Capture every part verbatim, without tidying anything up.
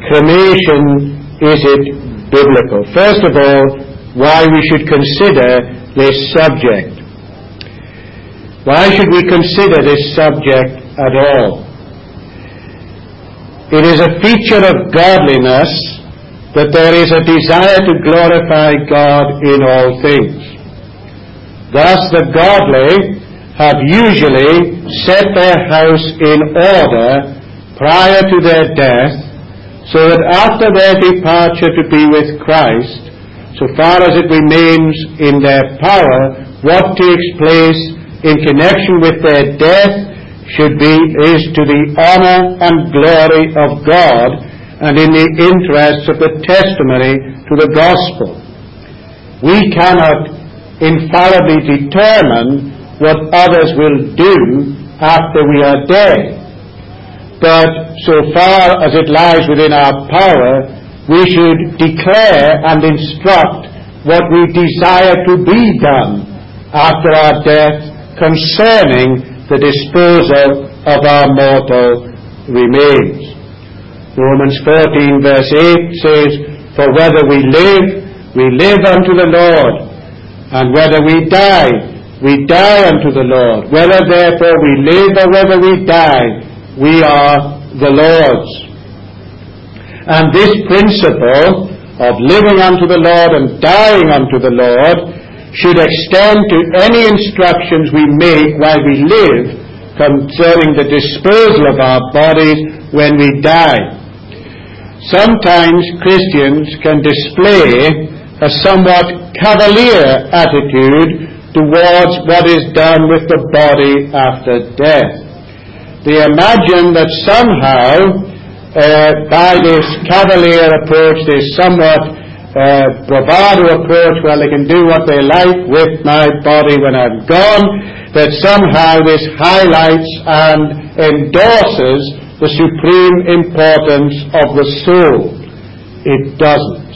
cremation, is it biblical? First of all, why we should consider this subject. Why should we consider this subject at all? It is a feature of godliness that there is a desire to glorify God in all things. Thus the godly have usually set their house in order prior to their death, so that after their departure to be with Christ, so far as it remains in their power, what takes place in connection with their death should be is to the honor and glory of God and in the interests of the testimony to the gospel. We cannot infallibly determine what others will do after we are dead. But so far as it lies within our power, we should declare and instruct what we desire to be done after our death concerning the disposal of our mortal remains. Romans fourteen verse eight says, "For whether we live, we live unto the Lord, and whether we die, we die unto the Lord. Whether therefore we live or whether we die, we are the Lord's." And this principle of living unto the Lord and dying unto the Lord should extend to any instructions we make while we live concerning the disposal of our bodies when we die. Sometimes Christians can display a somewhat cavalier attitude towards what is done with the body after death. They imagine that somehow, uh, by this cavalier approach, this somewhat uh, bravado approach, well, they can do what they like with my body when I'm gone, that somehow this highlights and endorses the supreme importance of the soul. It doesn't.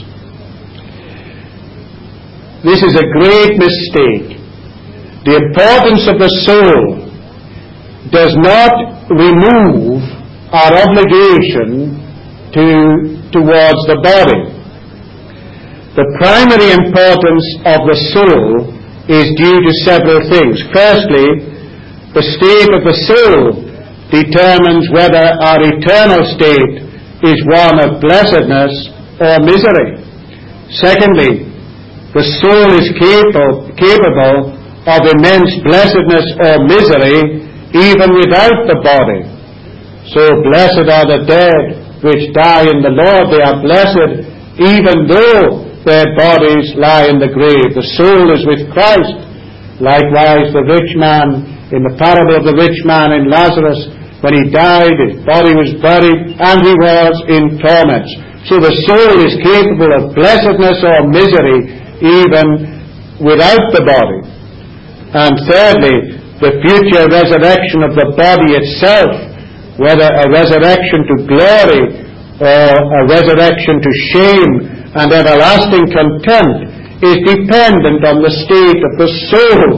This is a great mistake. The importance of the soul does not remove our obligation to, towards the body. The primary importance of the soul is due to several things. Firstly, the state of the soul determines whether our eternal state is one of blessedness or misery. Secondly, the soul is capable, capable of immense blessedness or misery even without the body. So blessed are the dead which die in the Lord. They are blessed even though their bodies lie in the grave. The soul is with Christ. Likewise, the rich man, in the parable of the rich man in Lazarus, when he died, his body was buried, and he was in torments. So the soul is capable of blessedness or misery even without the body. And thirdly, the future resurrection of the body itself, whether a resurrection to glory or a resurrection to shame and everlasting contempt, is dependent on the state of the soul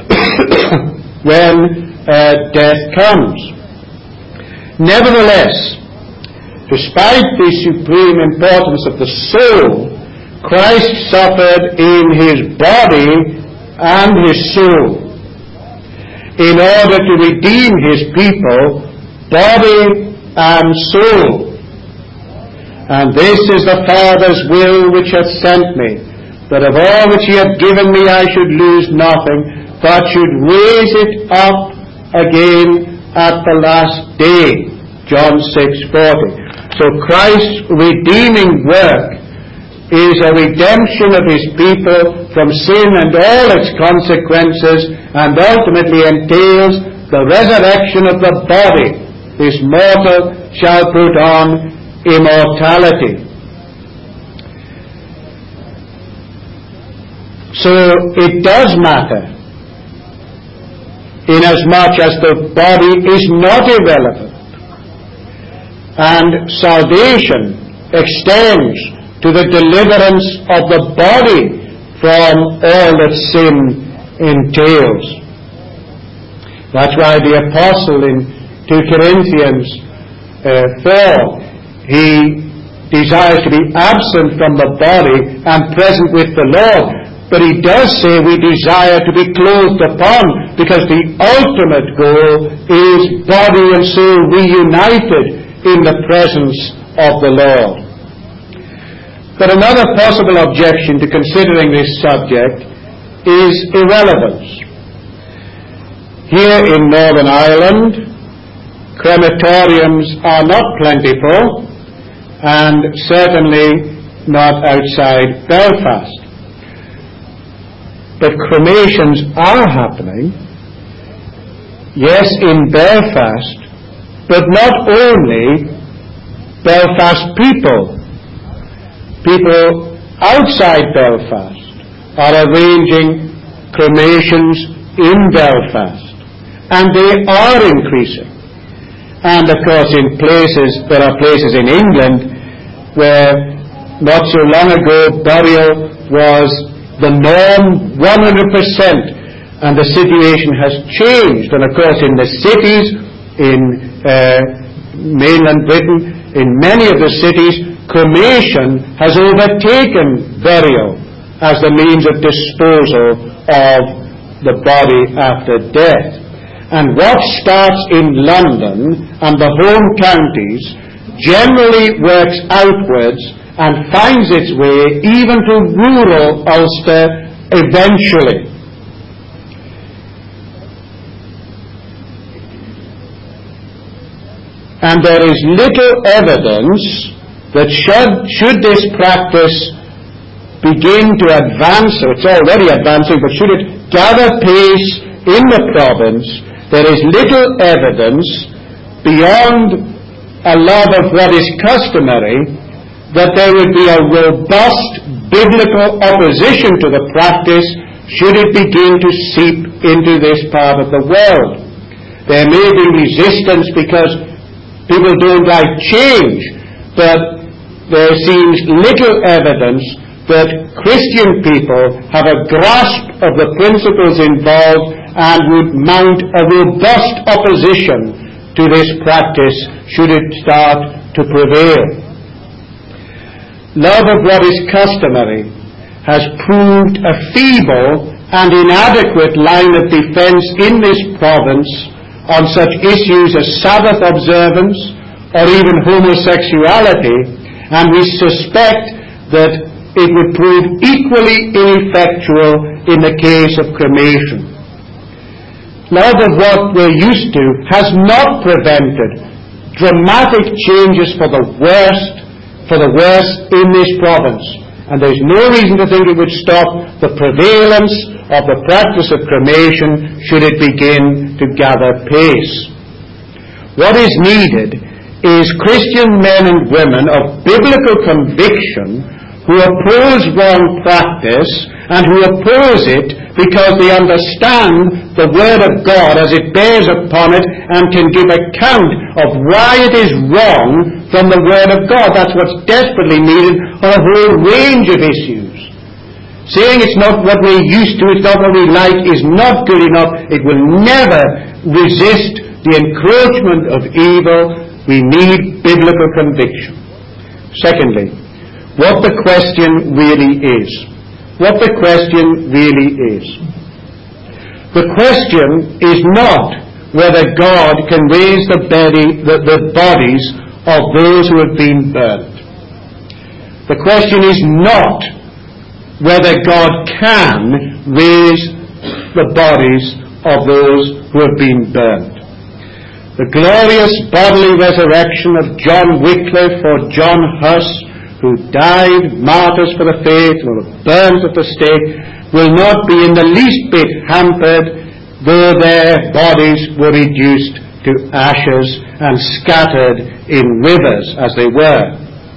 when uh, death comes. Nevertheless, despite the supreme importance of the soul, Christ suffered in his body and his soul in order to redeem his people, body and soul. And this is the Father's will which hath sent me, that of all which he hath given me I should lose nothing, but should raise it up again at the last day. John six forty. So Christ's redeeming work is a redemption of his people from sin and all its consequences, and ultimately entails the resurrection of the body. This mortal shall put on immortality. So it does matter, inasmuch as the body is not irrelevant, and salvation extends to the deliverance of the body from all that sin entails. That's why the apostle in two Corinthians uh, four, he desires to be absent from the body and present with the Lord. But he does say we desire to be clothed upon, because the ultimate goal is body and soul reunited in the presence of the Lord. But another possible objection to considering this subject is irrelevance. Here in Northern Ireland, crematoriums are not plentiful, and certainly not outside Belfast. But cremations are happening, yes, in Belfast, but not only Belfast people. People outside Belfast are arranging cremations in Belfast, and they are increasing. And of course in places, there are places in England where not so long ago burial was the norm one hundred percent, and the situation has changed. And of course in the cities, in uh, mainland Britain, in many of the cities, cremation has overtaken burial as the means of disposal of the body after death. And what starts in London and the home counties generally works outwards and finds its way even to rural Ulster eventually. And there is little evidence that should, should this practice begin to advance, or it's already advancing, but should it gather pace in the province, there is little evidence beyond a love of what is customary that there would be a robust biblical opposition to the practice should it begin to seep into this part of the world. There may be resistance because people don't like change, but there seems little evidence that Christian people have a grasp of the principles involved and would mount a robust opposition to this practice should it start to prevail. Love of what is customary has proved a feeble and inadequate line of defense in this province on such issues as Sabbath observance or even homosexuality, and we suspect that it would prove equally ineffectual in the case of cremation. Love of what we're used to has not prevented dramatic changes for the worst, for the worse in this province. And there's no reason to think it would stop the prevalence of the practice of cremation should it begin to gather pace. What is needed is Christian men and women of biblical conviction who oppose wrong practice and who oppose it because they understand the Word of God as it bears upon it and can give account of why it is wrong from the Word of God. That's what's desperately needed on a whole range of issues. Saying it's not what we're used to, it's not what we like, is not good enough. It will never resist the encroachment of evil. We need biblical conviction. Secondly, what the question really is. What the question really is. The question is not whether God can raise the, body, the, the bodies of those who have been burnt. The question is not whether God can raise the bodies of those who have been burnt. The glorious bodily resurrection of John Wycliffe or John Huss, who died martyrs for the faith or burned at the stake, will not be in the least bit hampered though their bodies were reduced to ashes and scattered in rivers as they were.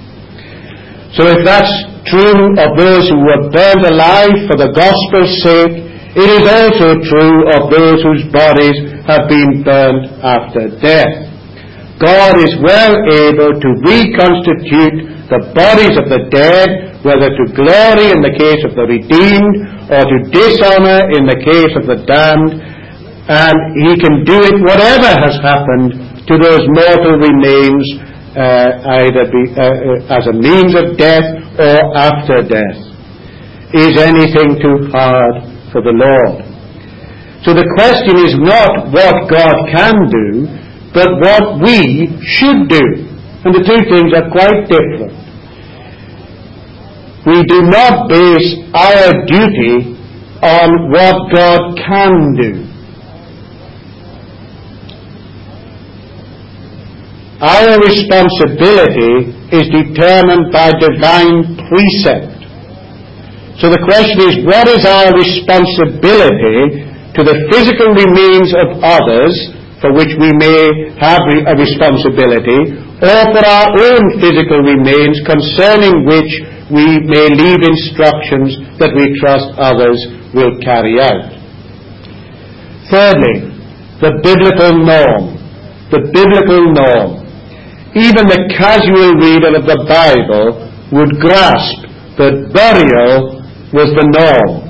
So if that's true of those who were burned alive for the gospel's sake, it is also true of those whose bodies have been burned after death. God is well able to reconstitute the bodies of the dead, whether to glory in the case of the redeemed or to dishonor in the case of the damned, and he can do it whatever has happened to those mortal remains uh, either be, uh, uh, as a means of death or after death. Is anything too hard for the Lord? So the question is not what God can do, but what we should do. And the two things are quite different. We do not base our duty on what God can do. Our responsibility is determined by divine precept. So the question is, what is our responsibility to the physical remains of others, for which we may have a responsibility, or for our own physical remains concerning which we may leave instructions that we trust others will carry out. Thirdly, the biblical norm. The biblical norm. Even the casual reader of the Bible would grasp that burial was the norm.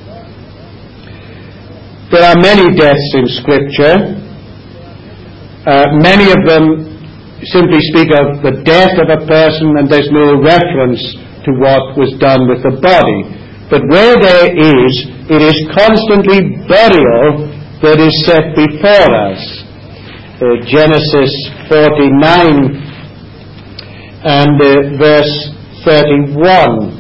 There are many deaths in Scripture. Uh, many of them simply speak of the death of a person, and there's no reference to what was done with the body. But where there is, it is constantly burial that is set before us. Uh, Genesis forty-nine and uh, verse thirty-one,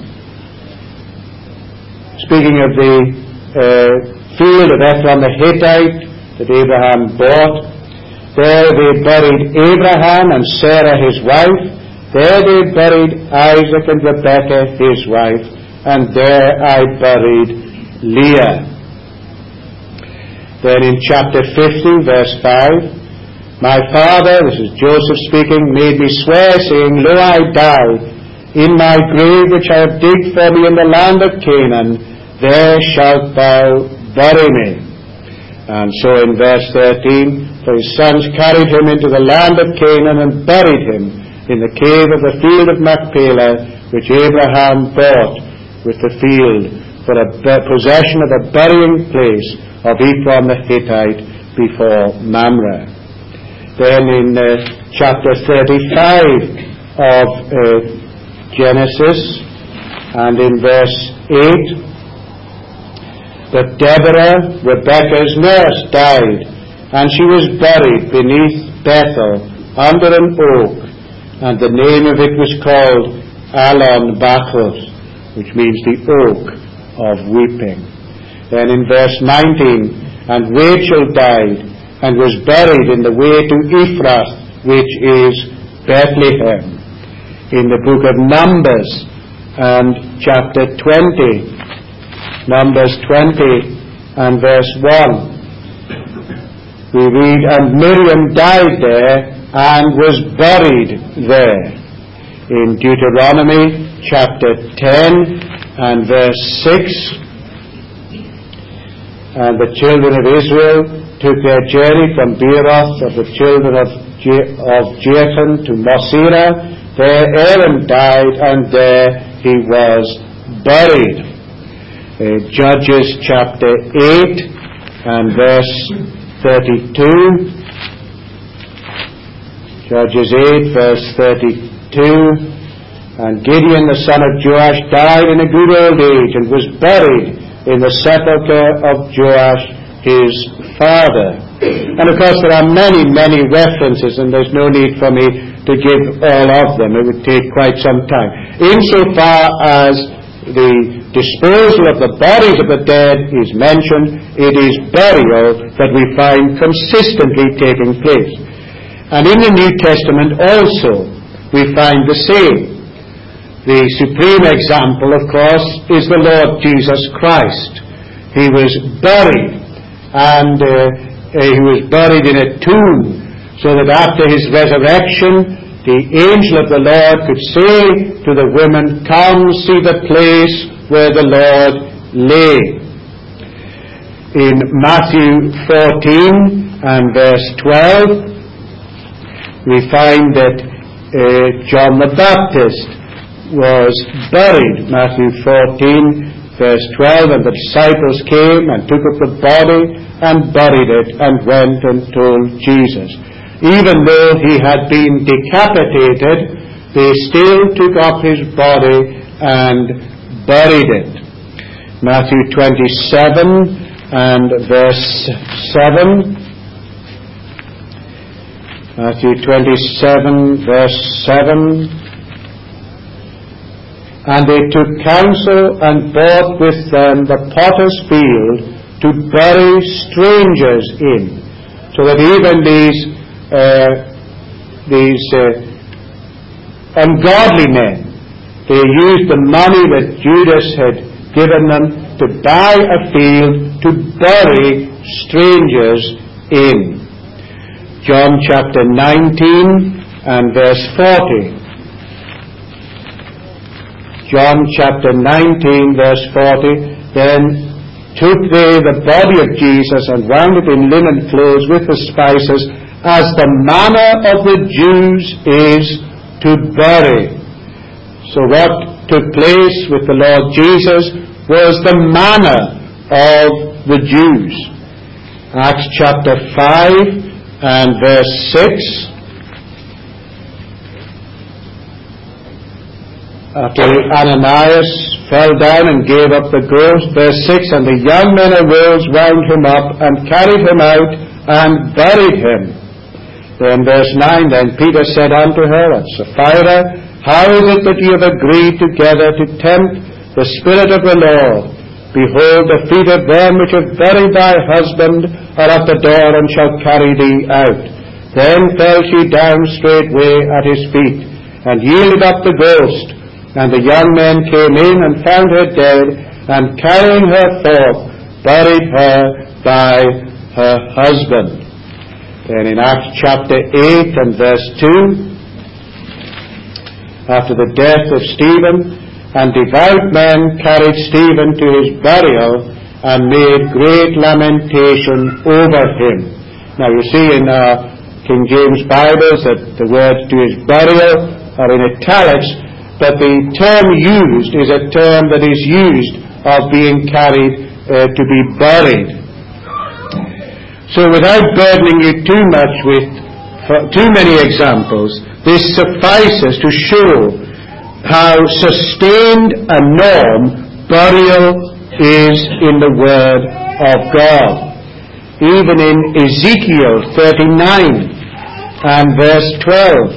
speaking of the uh, field of Ephron the Hittite that Abraham bought. There they buried Abraham and Sarah his wife. There they buried Isaac and Rebekah his wife. And there I buried Leah. Then in chapter fifty, verse five, my father, this is Joseph speaking, made me swear, saying, Lo, I die in my grave which I have digged for me in the land of Canaan. There shalt thou bury me. And so in verse thirteen, for his sons carried him into the land of Canaan and buried him in the cave of the field of Machpelah, which Abraham bought with the field for a possession of a burying place of Ephron the Hittite before Mamre. Then in uh, chapter thirty-five of uh, Genesis and in verse eight, that Deborah, Rebekah's nurse, died, and she was buried beneath Bethel under an oak, and the name of it was called Allon Bachuth, which means the oak of weeping. Then in verse nineteen, and Rachel died, and was buried in the way to Ephrath, which is Bethlehem. In the book of Numbers and chapter twenty, Numbers twenty and verse one, we read, and Miriam died there and was buried there. In Deuteronomy chapter ten and verse six, and the children of Israel took their journey from Beeroth of the children of, Je- of Jathan to Mosera. There Aaron died, and there he was buried. Uh, Judges chapter eight and verse thirty-two. Judges eight verse thirty-two. And Gideon the son of Joash died in a good old age and was buried in the sepulchre of Joash his father. And of course there are many, many references, and there's no need for me to give all of them. It would take quite some time. Insofar as the disposal of the bodies of the dead is mentioned, it is burial that we find consistently taking place. And in the New Testament also we find the same. The supreme example, of course, is the Lord Jesus Christ. He was buried, and uh, he was buried in a tomb, so that after his resurrection, the angel of the Lord could say to the women, come see the place where the Lord lay. In Matthew fourteen and verse twelve, we find that uh, John the Baptist was buried. Matthew fourteen verse twelve, and the disciples came and took up the body and buried it and went and told Jesus. even though he had been decapitated, they still took up his body and buried it. Matthew twenty-seven and verse seven. Matthew twenty-seven verse seven. And they took counsel and bought with them the potter's field to bury strangers in. So that even these uh, these uh, ungodly men, they used the money that Judas had given them to buy a field to bury strangers in. John chapter nineteen and verse forty. John chapter nineteen verse forty. Then took they the body of Jesus and wound it in linen clothes with the spices, as the manner of the Jews is to bury. So what took place with the Lord Jesus was the manner of the Jews. Acts chapter five and verse six. After Ananias fell down and gave up the ghost, verse six, and the young men arose, wound him up, and carried him out, and buried him. Then verse nine, then Peter said unto her, Sapphira, how is it that ye have agreed together to tempt the Spirit of the Lord? Behold, the feet of them which have buried thy husband are at the door, and shall carry thee out. Then fell she down straightway at his feet, and yielded up the ghost. And the young men came in and found her dead, and carrying her forth, buried her by her husband. Then in Acts chapter eight and verse two, after the death of Stephen, and devout men carried Stephen to his burial, and made great lamentation over him. Now you see in uh, King James Bibles that the words to his burial are in italics, but the term used is a term that is used of being carried uh, to be buried. So without burdening you too much with too many examples, this suffices to show how sustained a norm burial is in the Word of God. Even in Ezekiel thirty-nine and verse twelve.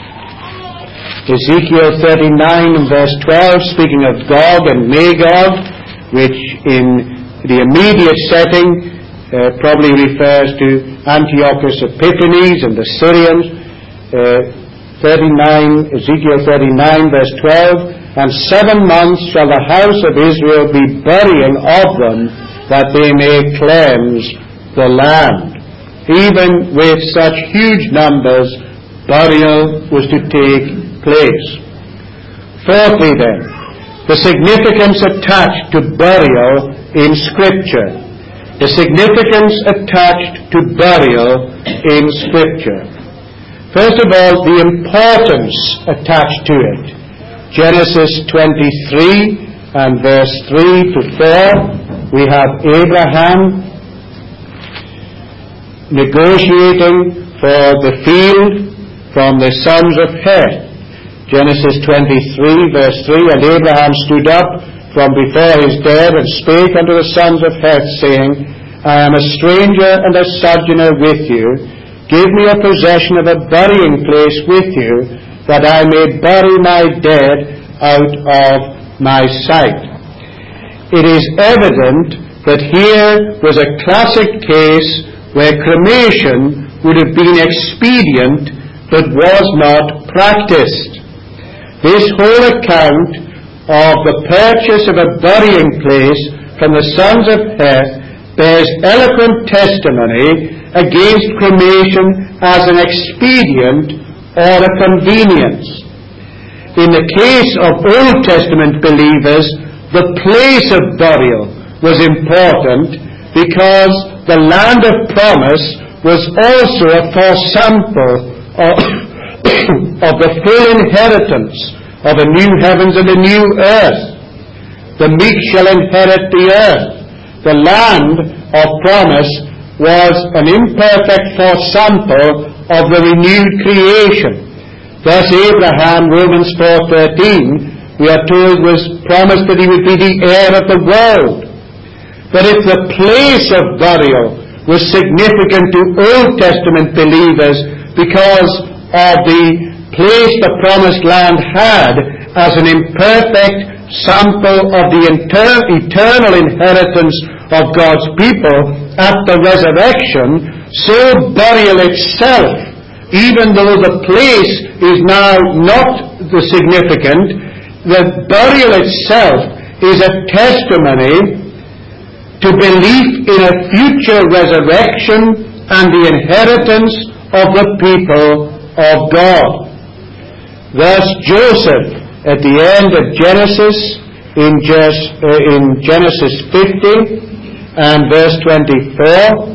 Ezekiel thirty-nine and verse twelve, speaking of Gog and Magog, which in the immediate setting uh, probably refers to Antiochus Epiphanes and the Syrians. Uh, thirty-nine, Ezekiel thirty-nine verse twelve, and seven months shall the house of Israel be burying of them, that they may cleanse the land. Even with such huge numbers, burial was to take place. Fourthly then, the significance attached to burial in Scripture. The significance attached to burial in Scripture. First of all, the importance attached to it. Genesis twenty-three and verse three to four, we have Abraham negotiating for the field from the sons of Heth. Genesis twenty-three verse three, and Abraham stood up from before his dead, and spake unto the sons of Heth, saying, I am a stranger and a sojourner with you. Give me a possession of a burying place with you, that I may bury my dead out of my sight. It is evident that here was a classic case where cremation would have been expedient, but was not practiced. This whole account of the purchase of a burying place from the sons of Heth bears eloquent testimony against cremation as an expedient or a convenience. In the case of Old Testament believers, the place of burial was important because the land of promise was also a foresample of, of the full inheritance of a new heavens and a new earth. The meek shall inherit the earth. The land of promise was an imperfect foresample of the renewed creation. Thus Abraham, Romans four thirteen, we are told, was promised that he would be the heir of the world. But if the place of burial was significant to Old Testament believers because of the place the promised land had as an imperfect sample of the inter- eternal inheritance of God's people at the resurrection, so burial itself, even though the place is now not the significant, the burial itself is a testimony to belief in a future resurrection and the inheritance of the people of God. Thus Joseph, at the end of Genesis, in, just, uh, in Genesis fifty and verse twenty-four,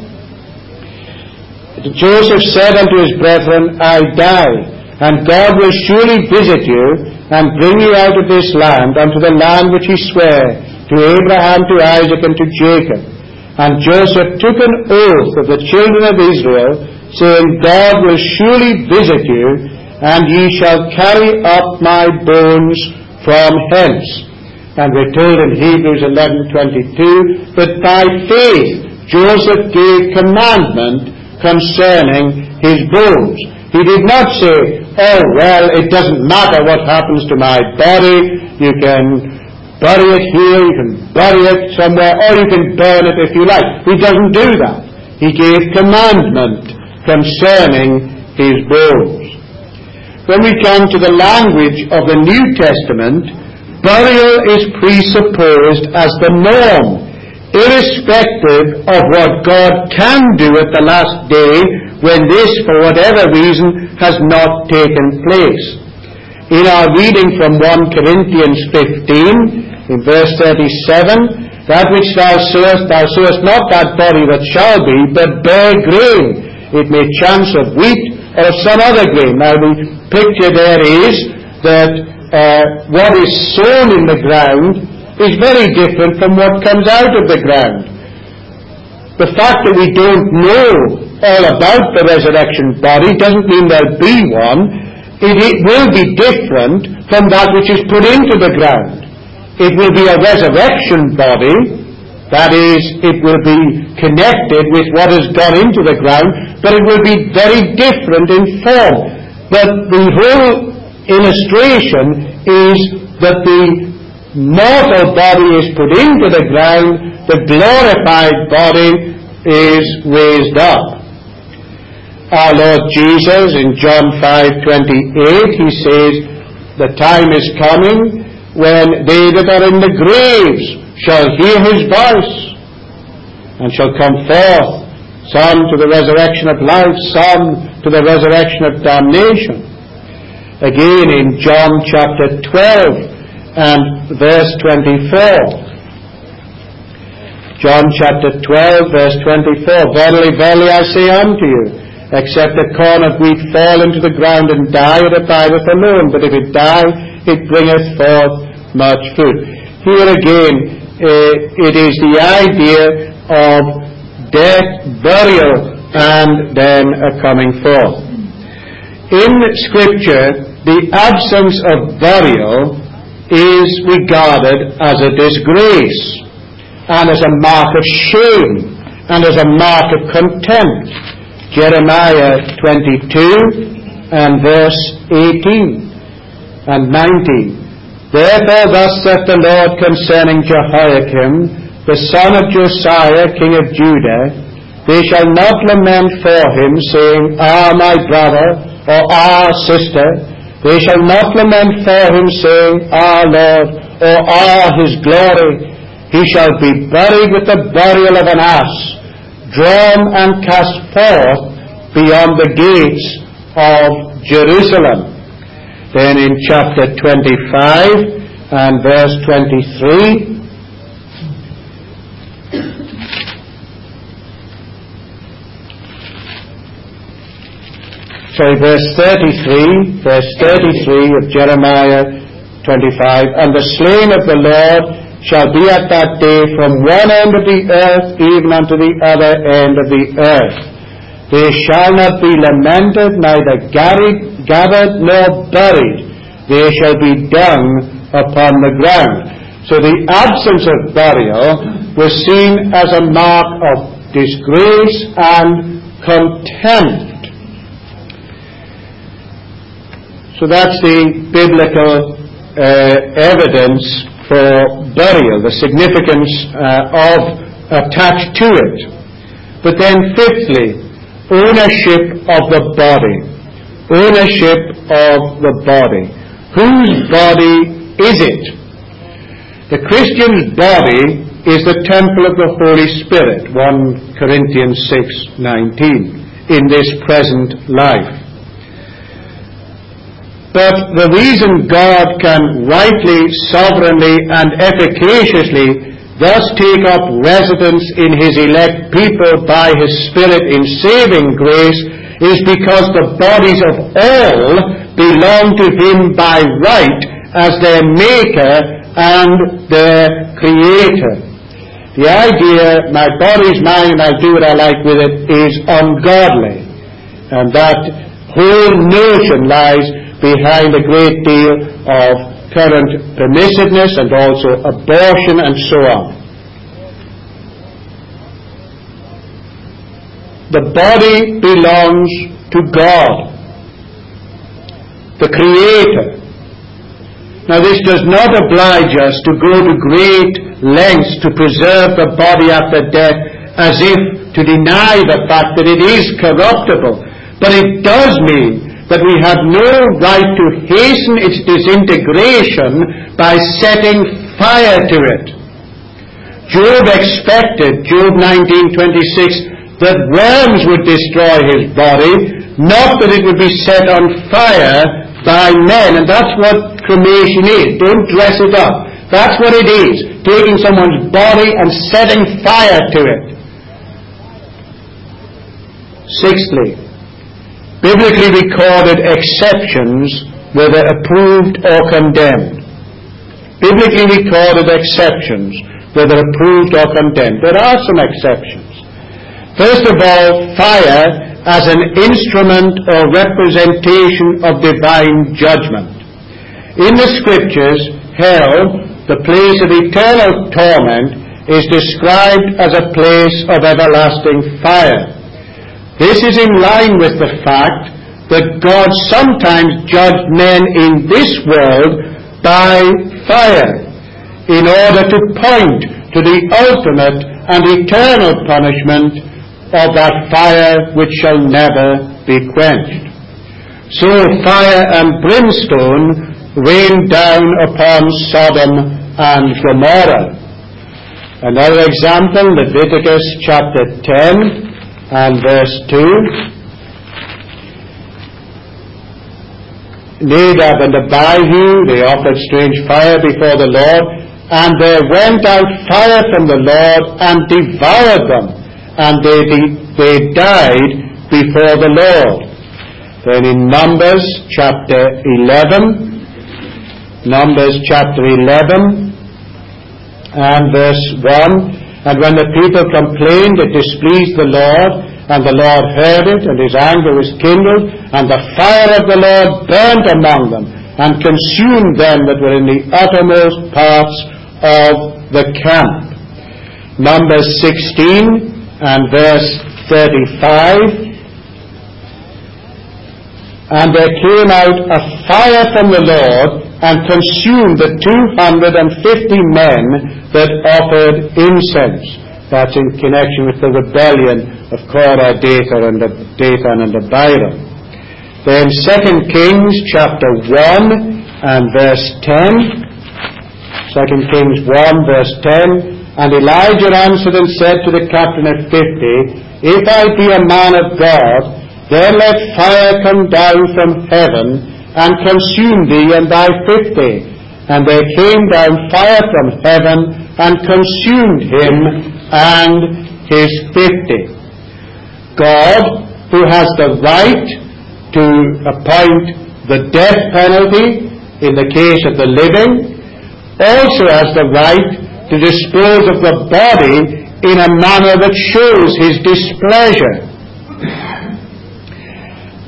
Joseph said unto his brethren, I die, and God will surely visit you, and bring you out of this land, unto the land which he sware to Abraham, to Isaac, and to Jacob. And Joseph took an oath of the children of Israel, saying, God will surely visit you, and ye shall carry up my bones from hence. And we're told in Hebrews eleven twenty-two that by faith Joseph gave commandment concerning his bones. He did not say, oh, well, it doesn't matter what happens to my body. You can bury it here, you can bury it somewhere, or you can burn it if you like. He doesn't do that. He gave commandment concerning his bones. When we come to the language of the New Testament, burial is presupposed as the norm, irrespective of what God can do at the last day when this, for whatever reason, has not taken place. In our reading from First Corinthians fifteen, in verse thirty-seven, that which thou sowest, thou sowest not that body that shall be, but bare grain. It may chance of wheat or of some other grain. Now the picture there is that uh, what is sown in the ground is very different from what comes out of the ground. The fact that we don't know all about the resurrection body doesn't mean there'll be one. It, it will be different from that which is put into the ground. It will be a resurrection body, that is, it will be connected with what has gone into the ground, but it will be very different in form. But the whole illustration is that the mortal body is put into the ground, the glorified body is raised up. Our Lord Jesus in John five twenty-eight, he says, the time is coming when they that are in the graves shall hear his voice, and shall come forth, some to the resurrection of life, some to the resurrection of damnation. Again in John chapter twelve and verse twenty-four. John chapter twelve, verse twenty-four. Verily, verily, I say unto you, except a corn of wheat fall into the ground and die, it abideth alone. But if it die, it bringeth forth much fruit. Here again, uh, it is the idea of death, burial, and then a coming forth. In Scripture, the absence of burial is regarded as a disgrace, and as a mark of shame, and as a mark of contempt. Jeremiah twenty-two and verse eighteen and nineteen. Therefore thus saith the Lord concerning Jehoiakim, the son of Josiah, king of Judah, they shall not lament for him, saying, Ah, my brother, or Ah, sister. They shall not lament for him, saying, Ah, Lord, or Ah, his glory. He shall be buried with the burial of an ass, drawn and cast forth beyond the gates of Jerusalem. Then in chapter twenty-five and verse twenty-three, sorry, verse thirty-three, verse thirty-three of Jeremiah twenty-five, and the slain of the Lord shall be at that day from one end of the earth even unto the other end of the earth. They shall not be lamented, neither gathered nor buried. They shall be dung upon the ground. So the absence of burial was seen as a mark of disgrace and contempt. So that's the biblical uh, evidence for burial, the significance uh, of attached to it. But then fifthly, ownership of the body. Ownership of the body. Whose body is it? The Christian's body is the temple of the Holy Spirit, First Corinthians six nineteen, in this present life. But the reason God can rightly, sovereignly, and efficaciously thus take up residence in His elect people by His Spirit in saving grace is because the bodies of all belong to Him by right as their Maker and their Creator. The idea, my body's mine and I'll do what I like with it, is ungodly. And that whole notion lies behind a great deal of current permissiveness and also abortion and so on. The body belongs to God, the Creator. Now this does not oblige us to go to great lengths to preserve the body after death as if to deny the fact that it is corruptible. But it does mean that we have no right to hasten its disintegration by setting fire to it. Job expected, Job nineteen twenty-six, that worms would destroy his body, not that it would be set on fire by men. And that's what cremation is. Don't dress it up. That's what it is. Taking someone's body and setting fire to it. Sixthly, biblically recorded exceptions, whether approved or condemned. Biblically recorded exceptions, whether approved or condemned. There are some exceptions. First of all, fire as an instrument or representation of divine judgment. In the Scriptures, hell, the place of eternal torment, is described as a place of everlasting fire. This is in line with the fact that God sometimes judged men in this world by fire in order to point to the ultimate and eternal punishment of that fire which shall never be quenched. So fire and brimstone rained down upon Sodom and Gomorrah. Another example, Leviticus chapter ten and verse two. Nadab and Abihu, they offered strange fire before the Lord, and there went out fire from the Lord and devoured them, and they, they died before the Lord. Then in Numbers chapter eleven, Numbers chapter eleven and verse one, and when the people complained, it displeased the Lord, and the Lord heard it, and His anger was kindled, and the fire of the Lord burnt among them, and consumed them that were in the uttermost parts of the camp. Numbers sixteen and verse thirty-five. And there came out a fire from the Lord, and consumed the two hundred and fifty men that offered incense. That's in connection with the rebellion of Korah, Dathan, and Dathan and Abiram. Then Second Kings chapter one and verse ten. Second Kings one verse ten. And Elijah answered and said to the captain of fifty, If I be a man of God, then let fire come down from heaven, and consume thee and thy fifty. And there came down fire from heaven, and consumed him and his fifty. God, who has the right to appoint the death penalty in the case of the living, also has the right to dispose of the body in a manner that shows His displeasure.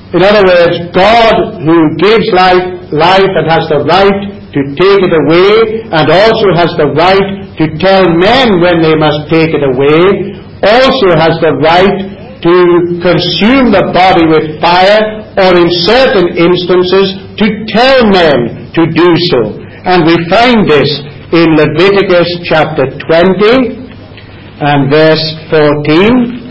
In other words, God who gives life, life and has the right to take it away, and also has the right to tell men when they must take it away, also has the right to consume the body with fire, or in certain instances to tell men to do so. And we find this in Leviticus chapter twenty and verse fourteen.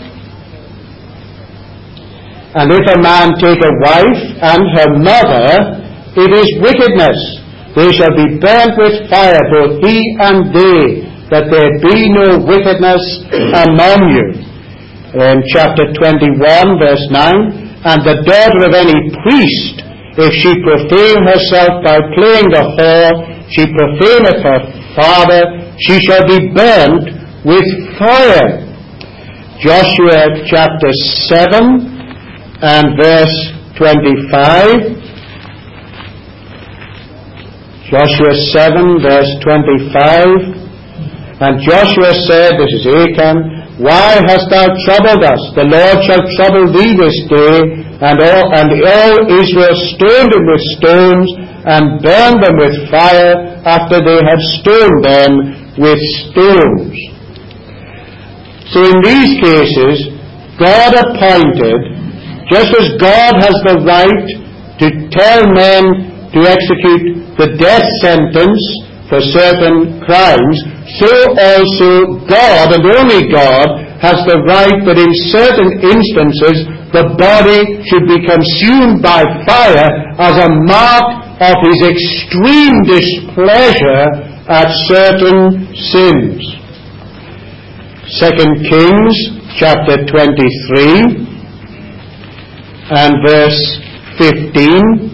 And if a man take a wife and her mother, it is wickedness. They shall be burnt with fire, both he and they, that there be no wickedness among you. In chapter twenty-one, verse nine, and the daughter of any priest, if she profane herself by playing the whore, she profaneth her father, she shall be burnt with fire. Joshua chapter seven and verse twenty-five. Joshua seven, verse twenty-five. And Joshua said, this is Achan, why hast thou troubled us? The Lord shall trouble thee this day. And all, and all Israel stoned him with stones, and burned them with fire, after they had stoned them with stones. So in these cases, God appointed, just as God has the right to tell men to execute the death sentence for certain crimes, so also God, and only God, has the right that in certain instances the body should be consumed by fire as a mark of his extreme displeasure at certain sins. Second Kings chapter twenty-three and verse fifteen.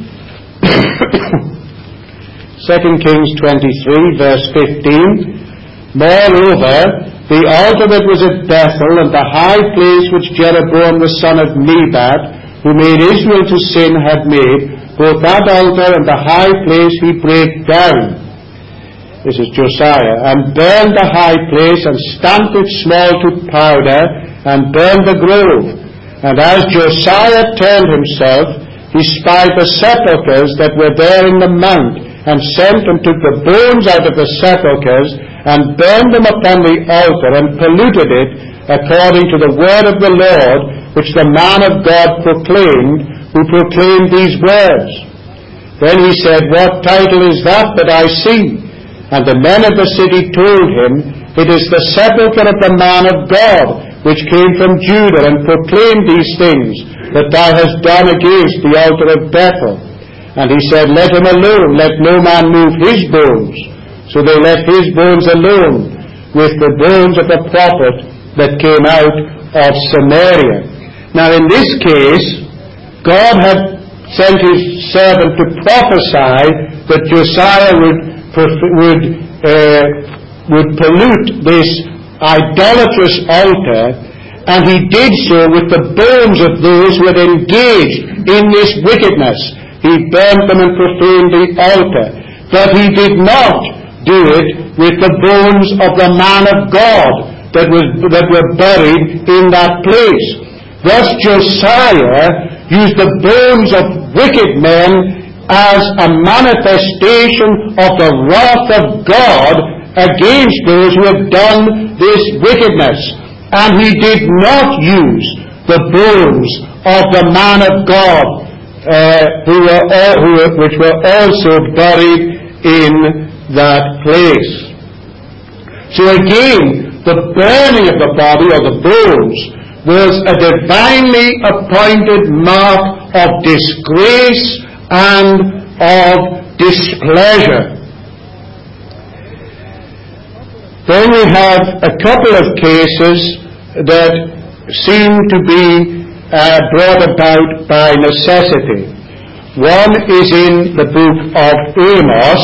Second Kings twenty-three, verse fifteen. Moreover, the altar that was at Bethel, and the high place which Jeroboam the son of Nebat, who made Israel to sin, had made, both that altar and the high place he brake down. This is Josiah. And burned the high place, and stamped it small to powder, and burned the grove. And as Josiah turned himself, he spied the sepulchres that were there in the mount, and sent and took the bones out of the sepulchres, and burned them upon the altar, and polluted it, according to the word of the Lord, which the man of God proclaimed, who proclaimed these words. Then he said, what title is that that I see? And the men of the city told him, it is the sepulchre of the man of God, which came from Judah, and proclaimed these things, that thou hast done against the altar of Bethel. And he said, let him alone, let no man move his bones. So they left his bones alone, with the bones of the prophet that came out of Samaria. Now in this case, God had sent his servant to prophesy that Josiah would, would, uh, would pollute this idolatrous altar, and he did so with the bones of those who had engaged in this wickedness. He burnt them and profaned the altar. But he did not do it with the bones of the man of God that, was, that were buried in that place. Thus Josiah used the bones of wicked men as a manifestation of the wrath of God against those who had done this wickedness. And he did not use the bones of the man of God, uh, who were all, who were, which were also buried in that place. So again, the burning of the body, or the bones, was a divinely appointed mark of disgrace and of displeasure. Then we have a couple of cases that seem to be uh, brought about by necessity. One is in the book of Amos,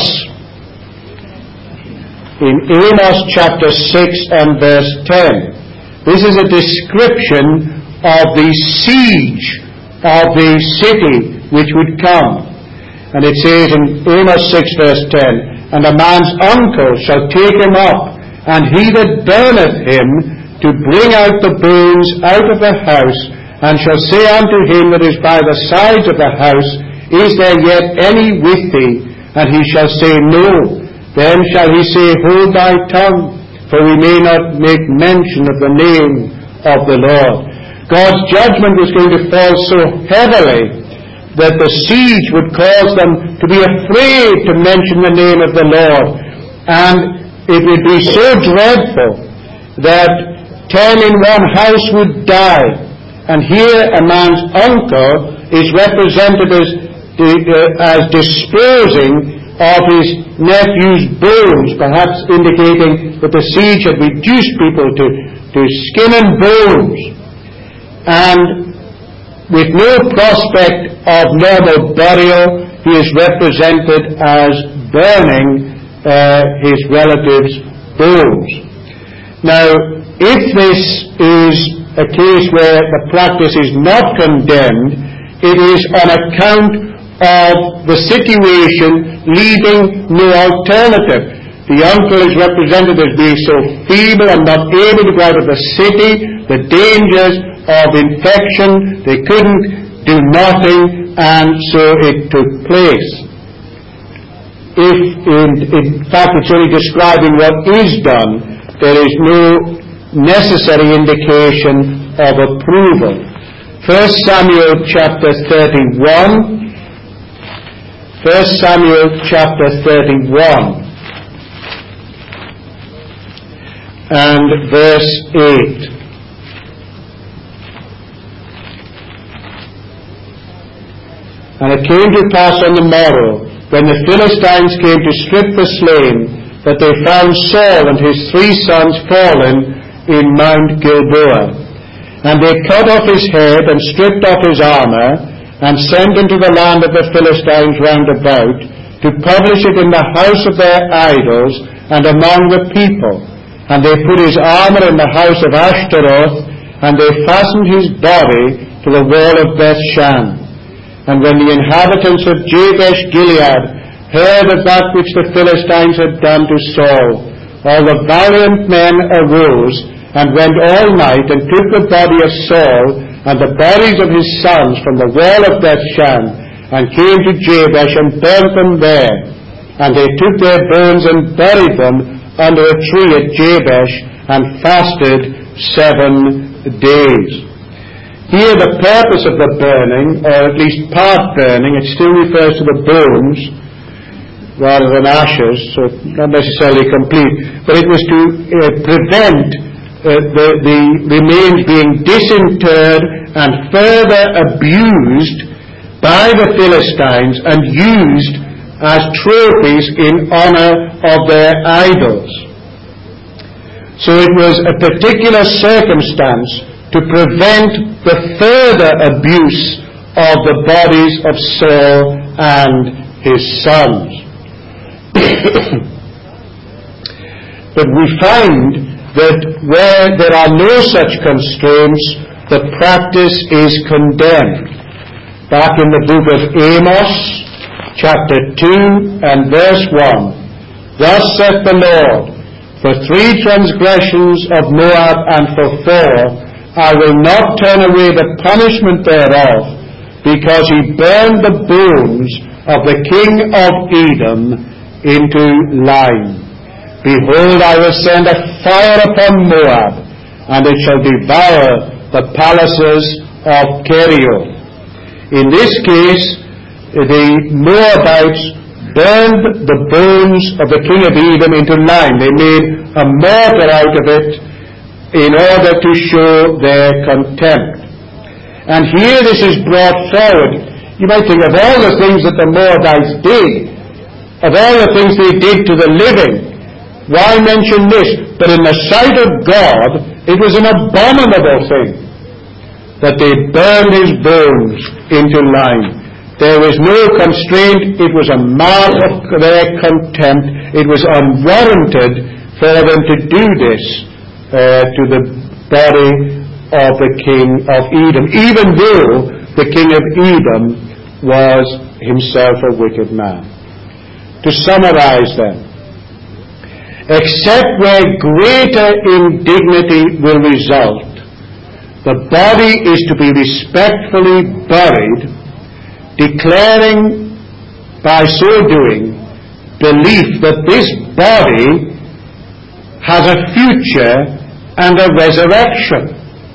in Amos chapter six and verse ten. This is a description of the siege of the city which would come. And it says in Amos six verse ten, and a man's uncle shall take him up, and he that burneth him, to bring out the bones out of the house, and shall say unto him that is by the sides of the house, Is there yet any with thee? And he shall say, No. Then shall he say, Hold thy tongue, for we may not make mention of the name of the Lord. God's judgment was going to fall so heavily that the siege would cause them to be afraid to mention the name of the Lord. And it would be so dreadful that ten in one house would die. And here a man's uncle is represented as, as disposing of his nephew's bones, perhaps indicating that the siege had reduced people to, to skin and bones. And with no prospect of normal burial, he is represented as burning uh, his relatives' bones. Now, if this is a case where the practice is not condemned, it is on account of the situation leaving no alternative. The uncle is represented as being so feeble and not able to go out of the city, the dangers of infection, they couldn't do nothing, and so it took place. If, in, in fact, it's only describing what is done, there is no necessary indication of approval. First Samuel chapter thirty-one. First Samuel chapter thirty-one and verse eight. And it came to pass on the morrow, when the Philistines came to strip the slain, that they found Saul and his three sons fallen in Mount Gilboa. And they cut off his head, and stripped off his armour, and sent into the land of the Philistines round about, to publish it in the house of their idols, and among the people. And they put his armour in the house of Ashtaroth, and they fastened his body to the wall of Bethshan. And when the inhabitants of Jabesh Gilead heard of that which the Philistines had done to Saul, all the valiant men arose, and went all night, and took the body of Saul, and the bodies of his sons from the wall of Bethshan, and came to Jabesh, and burnt them there. And they took their bones, and buried them under a tree at Jabesh, and fasted seven days. Here the purpose of the burning, or at least part burning, it still refers to the bones rather than ashes, so not necessarily complete, but it was to uh, prevent uh, the, the remains being disinterred and further abused by the Philistines and used as trophies in honor of their idols. So it was a particular circumstance to prevent the further abuse of the bodies of Saul and his sons. But we find that where there are no such constraints, the practice is condemned. Back in the book of Amos, chapter two and verse one, Thus saith the Lord, For three transgressions of Moab and for four, I will not turn away the punishment thereof, because he burned the bones of the king of Edom into lime. Behold, I will send a fire upon Moab, and it shall devour the palaces of Kerioth. In this case, the Moabites burned the bones of the king of Edom into lime. They made a mortar out of it in order to show their contempt. And here this is brought forward. You might think of all the things that the Moabites did, of all the things they did to the living, why mention this? But in the sight of God, it was an abominable thing that they burned his bones into lime. There was no constraint. It was a mark of their contempt. It was unwarranted for them to do this uh, to the body of the king of Edom, even though the king of Edom was himself a wicked man. To summarize then, except where greater indignity will result, The body is to be respectfully buried, declaring by so doing belief that this body has a future and a resurrection.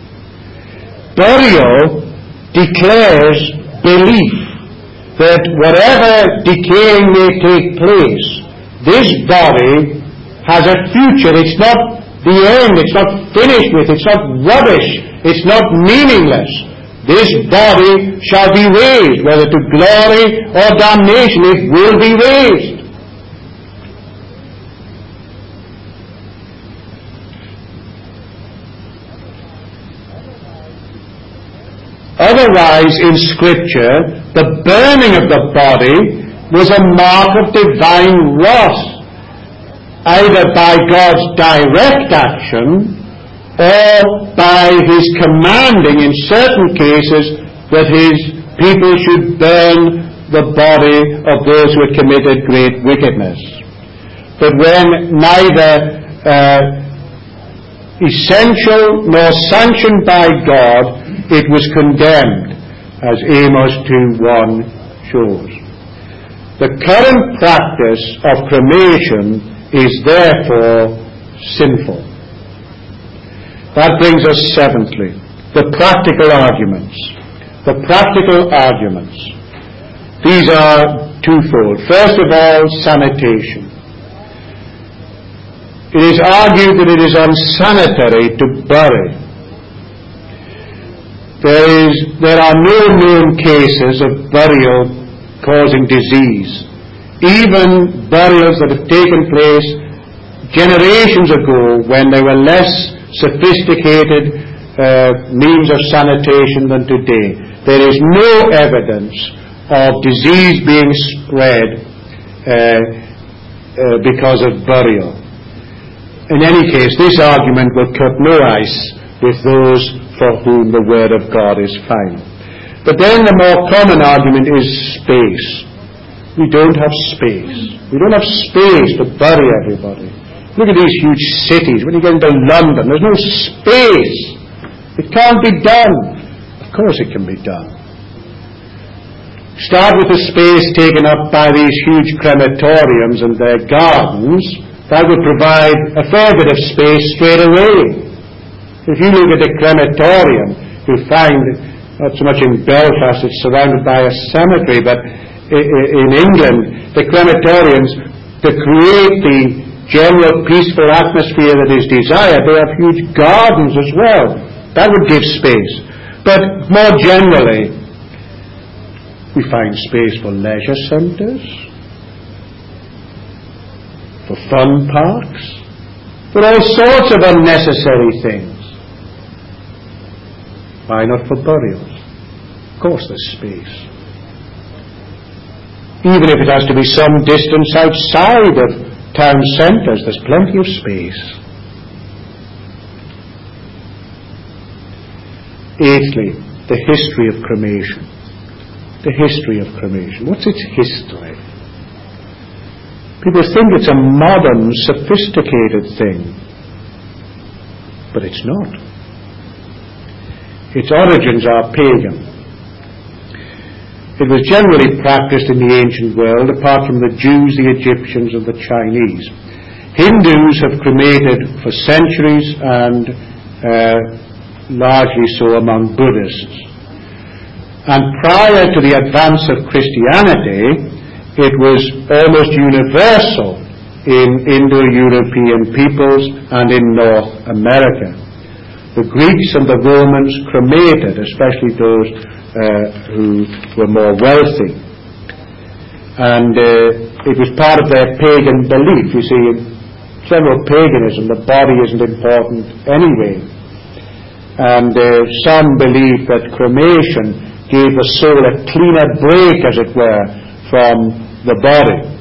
Burial declares belief that whatever decaying may take place, this body has a future. It's not the end. It's not finished with. It's not rubbish. It's not meaningless. This body shall be raised, whether to glory or damnation, it will be raised. Otherwise, in Scripture, the burning of the body was a mark of divine wrath, either by God's direct action or by His commanding in certain cases that His people should burn the body of those who had committed great wickedness. But when neither uh, essential nor sanctioned by God, it was condemned, as Amos two one shows. The current practice of cremation is therefore sinful. That brings us seventhly, the practical arguments. The practical arguments. These are twofold. First of all, sanitation. It is argued that it is unsanitary to bury. There is, there are no known cases of burial causing disease. Even burials that have taken place generations ago when there were less sophisticated uh, means of sanitation than today, there is no evidence of disease being spread uh, uh, because of burial. In any case, this argument will cut no ice with those for whom the Word of God is final. But then the more common argument is space. We don't have space. We don't have space to bury everybody. Look at these huge cities. When you get into London, there's no space. It can't be done. Of course it can be done. Start with the space taken up by these huge crematoriums and their gardens. That would provide a fair bit of space straight away. If you look at a crematorium, you'll find, not so much in Belfast, it's surrounded by a cemetery, but in England, the crematoriums, to create the general peaceful atmosphere that is desired, they have huge gardens as well. That would give space. But more generally, we find space for leisure centres, for fun parks, for all sorts of unnecessary things. Why not for burials? Of course there's space. Even if it has to be some distance outside of town centres, there's plenty of space. Eighthly, the history of cremation. The history of cremation. What's its history? People think it's a modern, sophisticated thing. But it's not. Its origins are pagan. It was generally practiced in the ancient world, apart from the Jews, the Egyptians, and the Chinese. Hindus have cremated for centuries, and uh, largely so among Buddhists. And prior to the advance of Christianity, it was almost universal in Indo-European peoples and in North America. The Greeks and the Romans cremated, especially those uh, who were more wealthy. And uh, it was part of their pagan belief. You see, in general paganism, the body isn't important anyway. And uh, some believed that cremation gave the soul a cleaner break, as it were, from the body.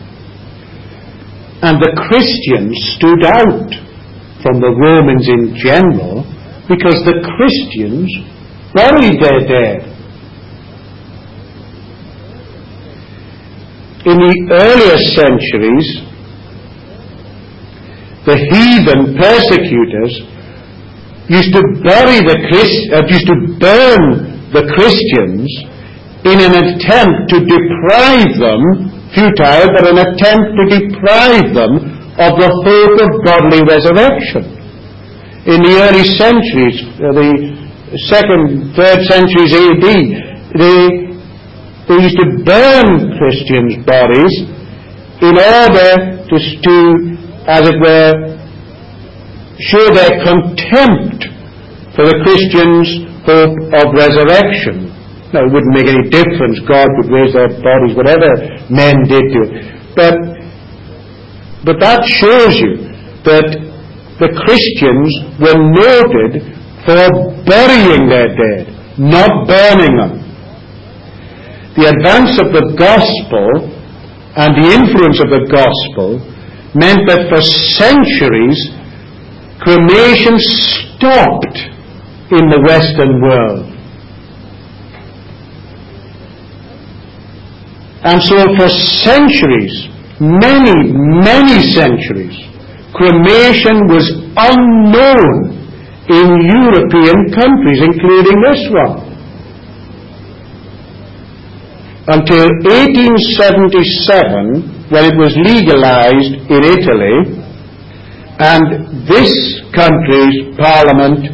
And the Christians stood out from the Romans in general, because the Christians buried their dead. In the earlier centuries, the heathen persecutors used to bury the Christ, uh, used to burn the Christians in an attempt to deprive them, futile, but an attempt to deprive them of the hope of bodily resurrection. In the early centuries, uh, the second, third centuries A D, they, they used to burn Christians' bodies in order to, to, as it were, show their contempt for the Christians' hope of resurrection. Now, it wouldn't make any difference. God would raise their bodies, whatever men did to it. But, but that shows you that the Christians were noted for burying their dead, not burning them. The advance of the gospel and the influence of the gospel meant that for centuries cremation stopped in the Western world. And so for centuries, many, many centuries, cremation was unknown in European countries, including this one. Until eighteen seventy-seven, when it was legalized in Italy, and this country's parliament,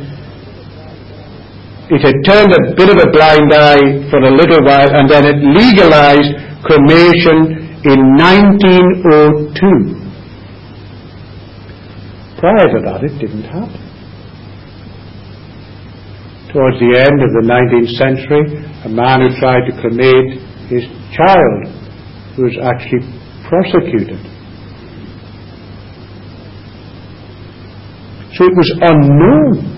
it had turned a bit of a blind eye for a little while, and then it legalized cremation in nineteen oh two. Prior to that, it didn't happen. Towards the end of the nineteenth century, a man who tried to cremate his child was actually prosecuted. So it was unknown.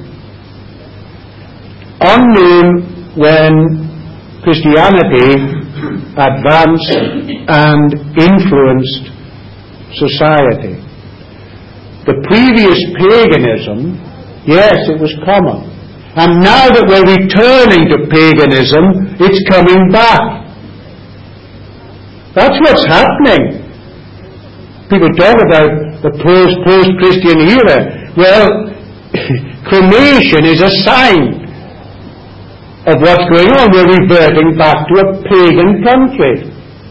Unknown when Christianity advanced and influenced society. The previous paganism, yes, it was common. And now that we're returning to paganism, it's coming back. That's what's happening. People talk about the post, post-Christian era. Well, cremation is a sign of what's going on. We're reverting back to a pagan country.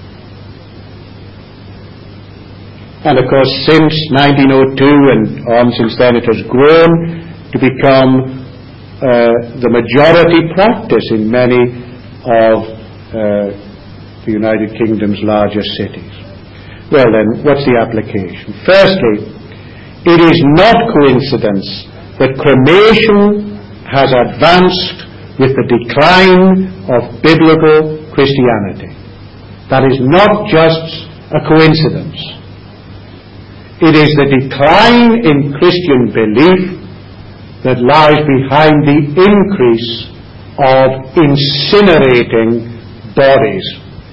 And of course, since nineteen oh two and on since then, it has grown to become uh, the majority practice in many of uh, the United Kingdom's largest cities. Well then, what's the application? Firstly, it is not coincidence that cremation has advanced with the decline of biblical Christianity. That is not just a coincidence. It is the decline in Christian belief that lies behind the increase of incinerating bodies.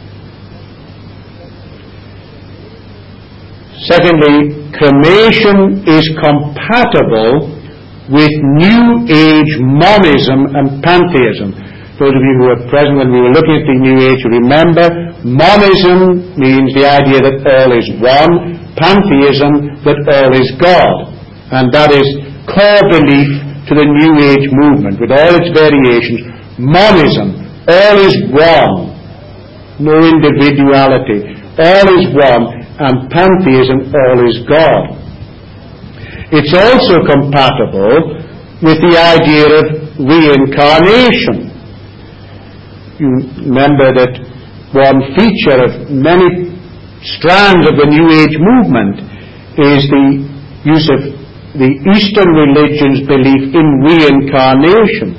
Secondly, cremation is compatible with New Age monism and pantheism. Those of you who were present when we were looking at the New Age, remember, monism means the idea that all is one, pantheism that all is God. And that is core belief to the New Age movement with all its variations. Monism, all is one, no individuality, all is one, and pantheism, all is God. It's also compatible with the idea of reincarnation. You remember that one feature of many strands of the New Age movement is the use of the Eastern religion's belief in reincarnation.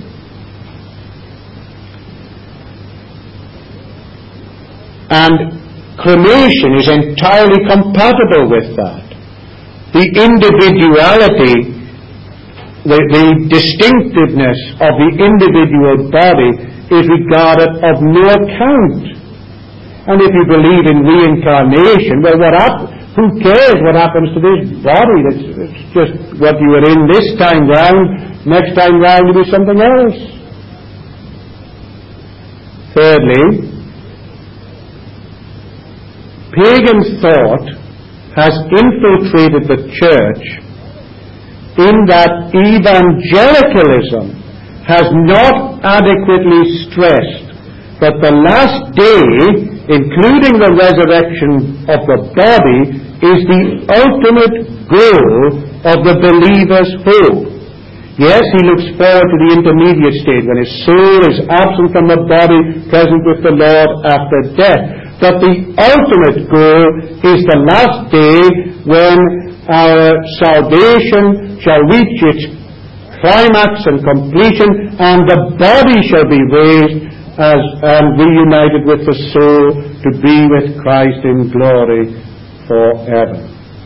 And cremation is entirely compatible with that. The individuality, the, the distinctiveness of the individual body is regarded of no account. And if you believe in reincarnation, well, what hap- who cares what happens to this body? It's, it's just what you were in this time round, next time round will be something else. Thirdly, pagan thought has infiltrated the church in that evangelicalism has not adequately stressed that the last day, including the resurrection of the body, is the ultimate goal of the believer's hope. Yes, he looks forward to the intermediate state when his soul is absent from the body, present with the Lord after death. But the ultimate goal is the last day when our salvation shall reach its climax and completion, and the body shall be raised as and reunited with the soul to be with Christ in glory forever.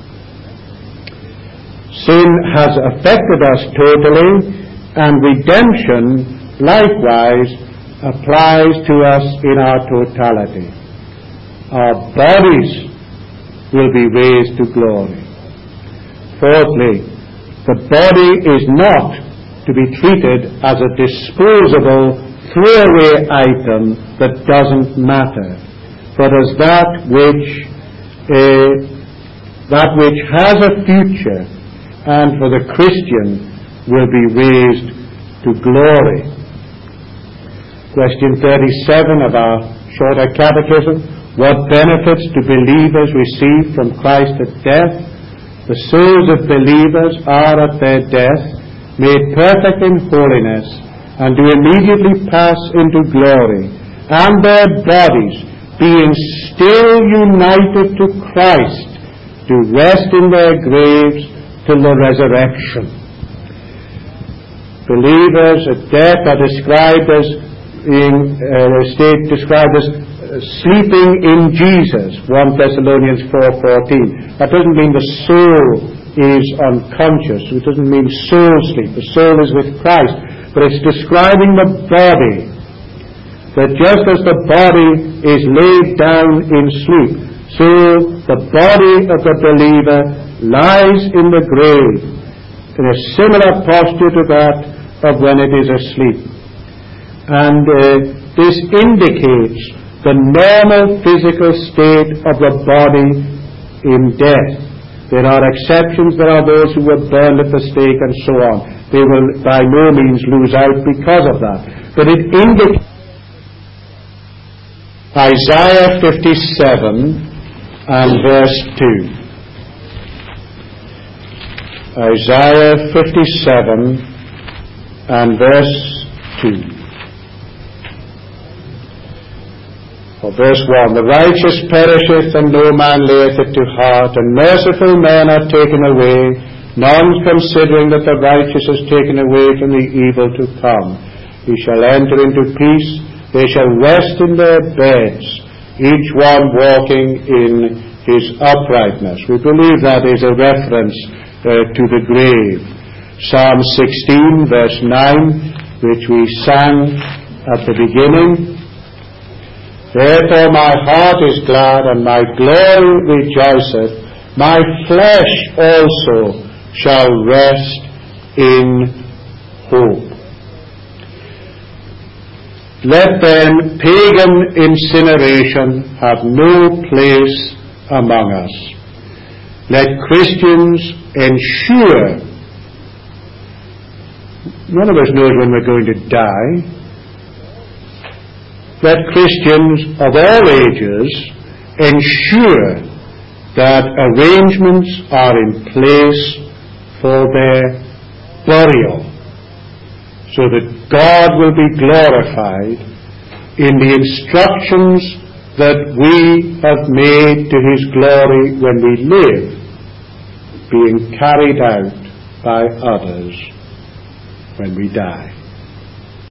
Sin has affected us totally, and redemption likewise applies to us in our totality. Our bodies will be raised to glory. Fourthly, the body is not to be treated as a disposable, throwaway item that doesn't matter, but as that which uh, that which has a future, and for the Christian will be raised to glory. Question thirty-seven of our shorter catechism: what benefits do believers receive from Christ's death? The souls of believers are at their death made perfect in holiness, and do immediately pass into glory, and their bodies, being still united to Christ, do rest in their graves till the resurrection. Believers at death are described as being uh, a state described as uh, sleeping in Jesus, First Thessalonians four fourteen. That doesn't mean the soul is unconscious. It doesn't mean soul sleep. The soul is with Christ. But it's describing the body, that just as the body is laid down in sleep, so the body of the believer lies in the grave in a similar posture to that of when it is asleep. And uh, this indicates the normal physical state of the body in death. There are exceptions. There are those who were burned at the stake and so on. They will by no means lose out because of that. But it indicates Isaiah fifty-seven and verse two. Isaiah fifty-seven and verse two. Or verse one, the righteous perisheth, and no man layeth it to heart, and merciful men are taken away, none considering that the righteous is taken away from the evil to come. He shall enter into peace, they shall rest in their beds, each one walking in his uprightness. We believe that is a reference uh, to the grave. Psalm sixteen, verse nine, which we sang at the beginning. Therefore my heart is glad, and my glory rejoiceth. My flesh also shall rest in hope. Let then pagan incineration have no place among us. Let Christians ensure. None of us knows when we're going to die. Let Christians of all ages ensure that arrangements are in place for their burial, so that God will be glorified in the instructions that we have made to His glory when we live, being carried out by others when we die.